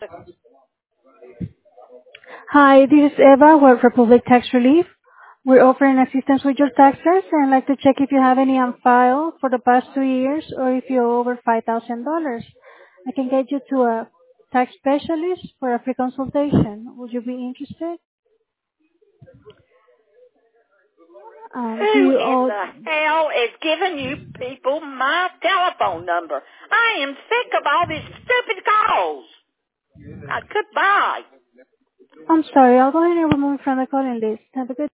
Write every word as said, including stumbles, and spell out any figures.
Hi, this is Eva with Republic Tax Relief. We're offering assistance with your taxes and I'd like to check if you have any on file for the past two years or if you owe over five thousand dollars. I can get you to a tax specialist for a free consultation. Would you be interested? Um, do Who you in owe, the hell is giving you people my telephone number? I am sick of all these stupid calls. Uh, goodbye. I'm sorry, I'll go ahead and remove you from the calling list. Have a good